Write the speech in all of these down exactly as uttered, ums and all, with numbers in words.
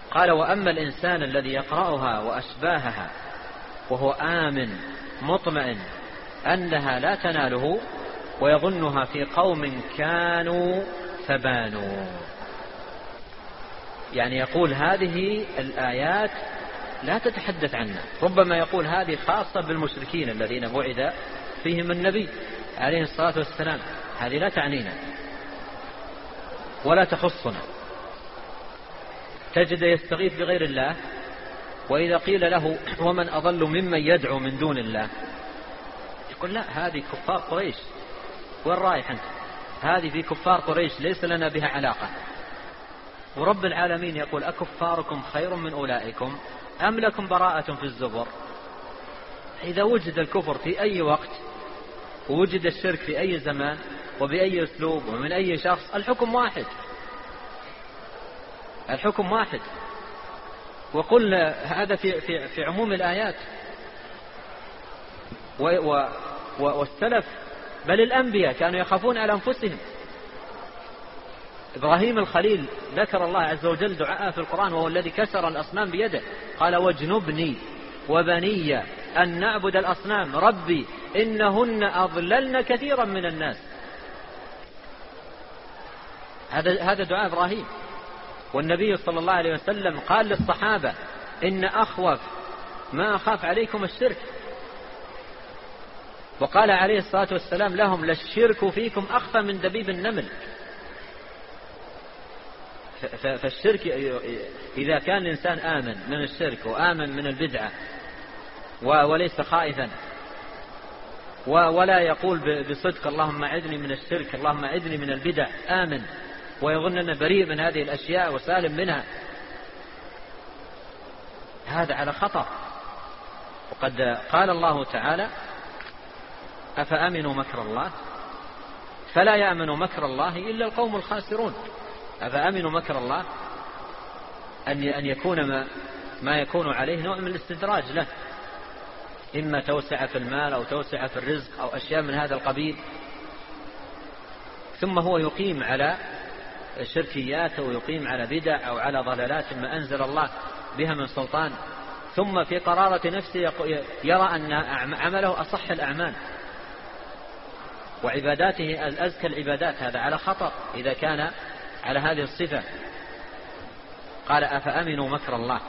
قال: وأما الإنسان الذي يقرأها وأشباهها وهو آمن مطمئن أنها لا تناله ويظنها في قوم كانوا فبانوا. يعني يقول هذه الآيات لا تتحدث عنها، ربما يقول هذه خاصة بالمشركين الذين بعث فيهم النبي عليه الصلاة والسلام، هذه لا تعنينا ولا تخصنا. تجد يستغيث بغير الله، وإذا قيل له: ومن أضل ممن يدعو من دون الله؟ يقول: لا، هذه كفار قريش. وين رايح أنت؟ هذه في كفار قريش ليس لنا بها علاقة. ورب العالمين يقول: أكفاركم خير من أولئكم أم لكم براءة في الزبر؟ إذا وجد الكفر في أي وقت ووجد الشرك في أي زمان وبأي أسلوب ومن أي شخص، الحكم واحد، الحكم واحد. وقل هذا في, في, في عموم الآيات. و و والسلف بل الأنبياء كانوا يخافون على أنفسهم. إبراهيم الخليل ذكر الله عز وجل دعاء في القرآن، وهو الذي كسر الأصنام بيده، قال: واجنبني وبني أن نعبد الأصنام ربي إنهن أضللن كثيرا من الناس. هذا هذا دعاء إبراهيم. والنبي صلى الله عليه وسلم قال للصحابة: إن أخوف ما أخاف عليكم الشرك. وقال عليه الصلاة والسلام لهم: للشرك فيكم أخفى من دبيب النمل. فالشرك إذا كان الإنسان آمن من الشرك وآمن من البدعة وليس خائفا ولا يقول بصدق اللهم أعذني من الشرك، اللهم أعذني من البدع، آمن ويظن أنه بريء من هذه الأشياء وسالم منها، هذا على خطر. وقد قال الله تعالى: أفأمنوا مكر الله فلا يأمن مكر الله إلا القوم الخاسرون. أفأمنوا مكر الله أن يكون ما, ما يكون عليه نوع من الاستدراج له، إما توسع في المال أو توسع في الرزق أو أشياء من هذا القبيل، ثم هو يقيم على شركيات أو يقيم على بدع أو على ضلالات ما أنزل الله بها من سلطان، ثم في قرارة نفسه يرى أن عمله أصح الأعمال وعباداته الأزكى العبادات. هذا على خطر إذا كان على هذه الصفة. قال: أفأمنوا مكر الله.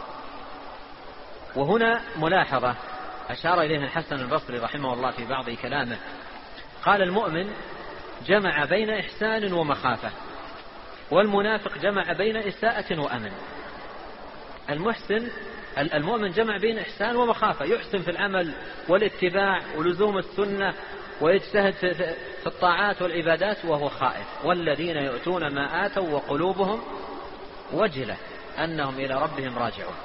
وهنا ملاحظة أشار إليها الحسن البصري رحمه الله في بعض كلامه، قال: المؤمن جمع بين إحسان ومخافة، والمنافق جمع بين إساءة وأمن. المحسن المؤمن جمع بين إحسان ومخافة، يحسن في العمل والاتباع ولزوم السنة ويجتهد في الطاعات والعبادات وهو خائف. والذين يؤتون ما آتوا وقلوبهم وجلة أنهم إلى ربهم راجعون.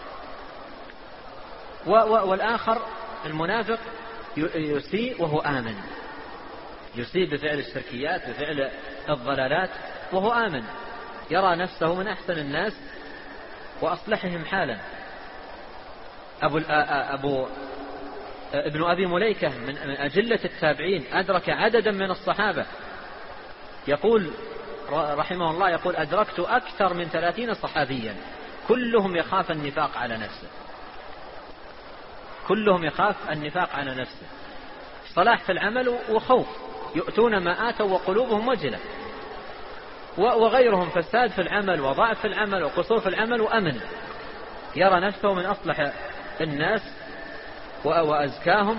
والآخر المنافق يسيء وهو آمن، يسيء بفعل الشركيات بفعل الضلالات وهو آمن، يرى نفسه من أحسن الناس وأصلحهم حالا. أبو, أبو ابن أبي مليكة من أجلة التابعين أدرك عددا من الصحابة، يقول رحمه الله، يقول: أدركت أكثر من ثلاثين صحابيا كلهم يخاف النفاق على نفسه، كلهم يخاف النفاق على نفسه، صلاح في العمل وخوف، يؤتون ما آتوا وقلوبهم وجلة. وغيرهم فساد في العمل وضعف في العمل وقصور في العمل وأمن، يرى نفسه من أصلح الناس وأزكاهم،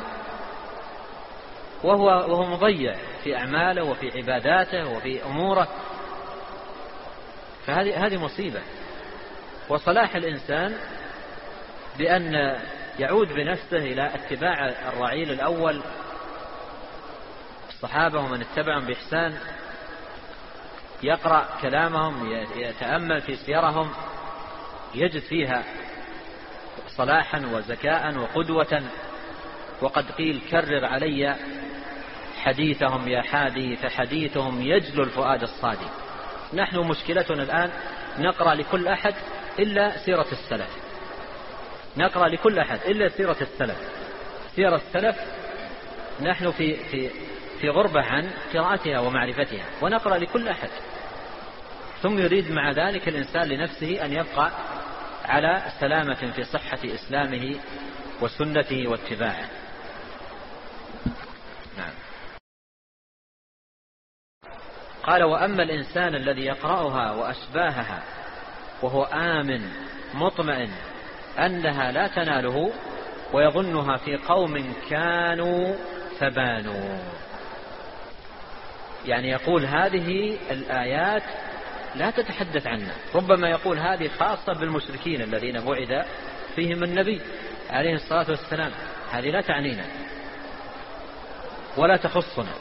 وهو, وهو مضيع في أعماله وفي عباداته وفي أموره. فهذه هذه مصيبة. وصلاح الإنسان بأن يعود بنفسه إلى اتباع الرعيل الأول الصحابة ومن اتبعهم بإحسان، يقرأ كلامهم، يتأمل في سيرهم، يجد فيها صلاحا وزكاء وقدوة. وقد قيل: كرر علي حديثهم يا حادي فحديثهم يجلو الفؤاد الصادي. نحن مشكلتنا الآن نقرأ لكل أحد إلا سيرة السلف، نقرأ لكل أحد إلا سيرة السلف. سيرة السلف نحن في, في, في غربة عن قراءتها ومعرفتها، ونقرأ لكل أحد، ثم يريد مع ذلك الإنسان لنفسه أن يبقى على سلامة في صحة إسلامه وسنته واتباعه. نعم. قال: وأما الإنسان الذي يقرأها وأشباهها وهو آمن مطمئن أنها لا تناله ويظنها في قوم كانوا فبانوا، يعني يقول هذه الآيات لا تتحدث عنها، ربما يقول هذه خاصة بالمشركين الذين بعد فيهم النبي عليه الصلاة والسلام، هذه لا تعنينا ولا تخصنا.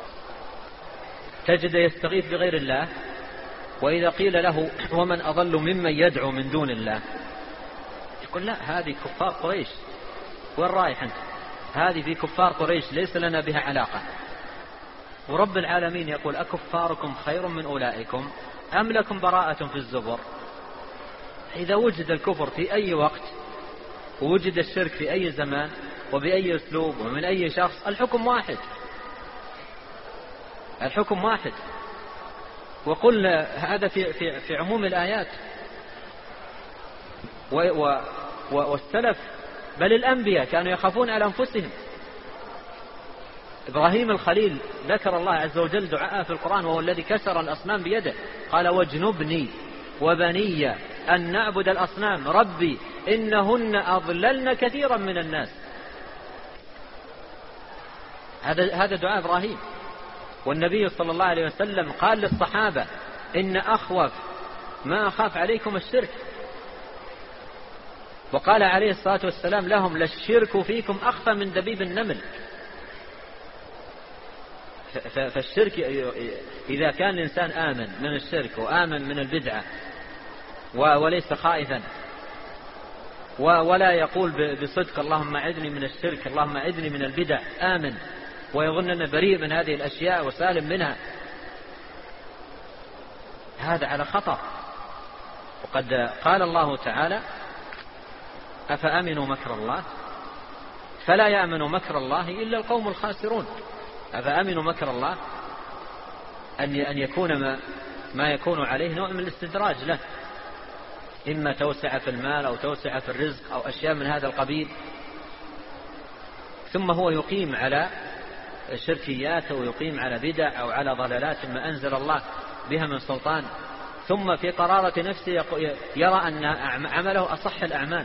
تجد يستغيث بغير الله، وإذا قيل له ومن أضل ممن يدعو من دون الله يقول لا، هذه كفار قريش، وين رايح أنت؟ هذه في كفار قريش ليس لنا بها علاقة. ورب العالمين يقول: أكفاركم خير من أولئكم أم لكم براءة في الزبر؟ إذا وجد الكفر في أي وقت ووجد الشرك في أي زمان وبأي أسلوب ومن أي شخص، الحكم واحد، الحكم واحد. وقل هذا في, في, في عموم الآيات. و و والسلف بل الأنبياء كانوا يخافون على أنفسهم. إبراهيم الخليل ذكر الله عز وجل دعاءه في القرآن، وهو الذي كسر الأصنام بيده، قال: واجنبني وبني أن نعبد الأصنام ربي إنهن أضللن كثيرا من الناس. هذا هذا دعاء إبراهيم. والنبي صلى الله عليه وسلم قال للصحابة: إن أخوف ما أخاف عليكم الشرك. وقال عليه الصلاة والسلام لهم: للشرك فيكم أخفى من دبيب النمل. فالشرك إذا كان الإنسان آمن من الشرك وآمن من البدعة وليس خائفا ولا يقول بصدق اللهم أعذني من الشرك، اللهم أعذني من البدع، آمن ويظن أنه بريء من هذه الأشياء وسالم منها، هذا على خطر. وقد قال الله تعالى: أفأمنوا مكر الله فلا يأمن مكر الله إلا القوم الخاسرون. أفأمنوا مكر الله أن يكون ما, ما يكون عليه نوع من الاستدراج له، إما توسع في المال أو توسع في الرزق أو أشياء من هذا القبيل، ثم هو يقيم على شركيات أو يقيم على بدع أو على ضلالات ما أنزل الله بها من سلطان، ثم في قرارة نفسه يرى أن عمله أصح الأعمال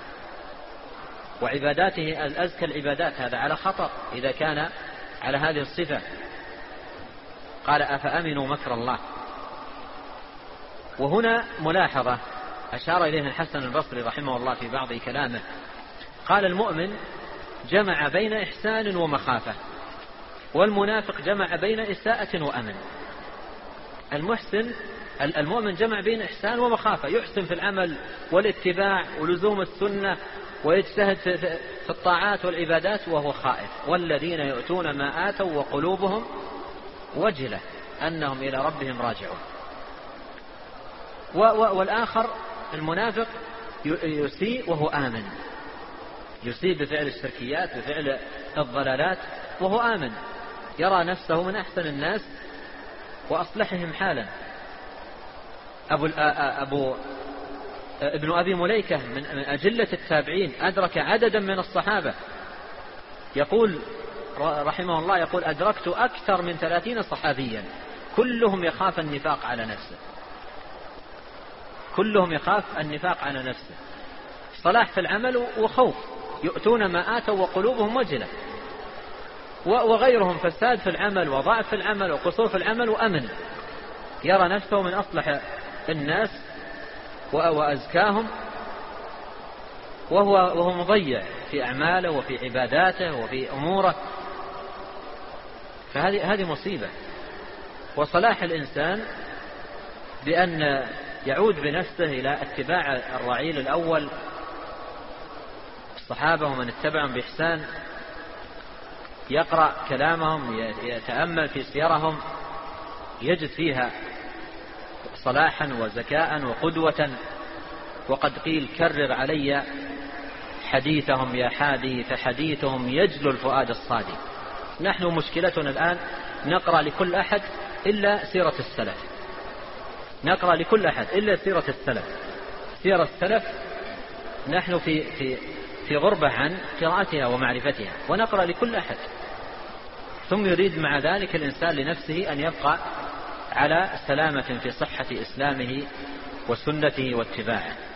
وعباداته الأزكى العبادات. هذا على خطر إذا كان على هذه الصفة. قال: أفأمنوا مكر الله. وهنا ملاحظة أشار إليها الحسن البصري رحمه الله في بعض كلامه، قال: المؤمن جمع بين إحسان ومخافة، والمنافق جمع بين إساءة وأمن. المحسن المؤمن جمع بين إحسان ومخافة، يحسن في العمل والاتباع ولزوم السنة ويجتهد في الطاعات والعبادات وهو خائف. والذين يؤتون ما آتوا وقلوبهم وجلة أنهم إلى ربهم راجعون. والآخر المنافق يسيء وهو آمن، يسيء بفعل الشركيات بفعل الضلالات وهو آمن، يرى نفسه من أحسن الناس وأصلحهم حالا. أبو, أبو ابن أبي مليكة من أجلة التابعين أدرك عددا من الصحابة، يقول رحمه الله، يقول: أدركت أكثر من ثلاثين صحابيا كلهم يخاف النفاق على نفسه، كلهم يخاف النفاق على نفسه، صلاح في العمل وخوف، يؤتون ما آتوا وقلوبهم وجلة. وغيرهم فساد في العمل وضعف في العمل وقصور في العمل وأمن، يرى نفسه من أصلح الناس وأزكاهم، وهو, وهو مضيع في أعماله وفي عباداته وفي أموره. فهذه هذه مصيبة. وصلاح الإنسان بأن يعود بنفسه إلى اتباع الرعيل الأول، الصحابة ومن اتبعهم بإحسان، يقرأ كلامهم، يتأمل في سيرهم، يجد فيها صلاحا وزكاء وقدوة. وقد قيل: كرر علي حديثهم يا حادي فحديثهم يجلو الفؤاد الصادي. نحن مشكلتنا الآن نقرأ لكل أحد إلا سيرة السلف، نقرأ لكل أحد إلا سيرة السلف، سير السلف نحن في في في غربة عن قراءتها ومعرفتها، ونقرأ لكل أحد، ثم يريد مع ذلك الإنسان لنفسه أن يبقى على سلامة في صحة إسلامه وسنته واتباعه.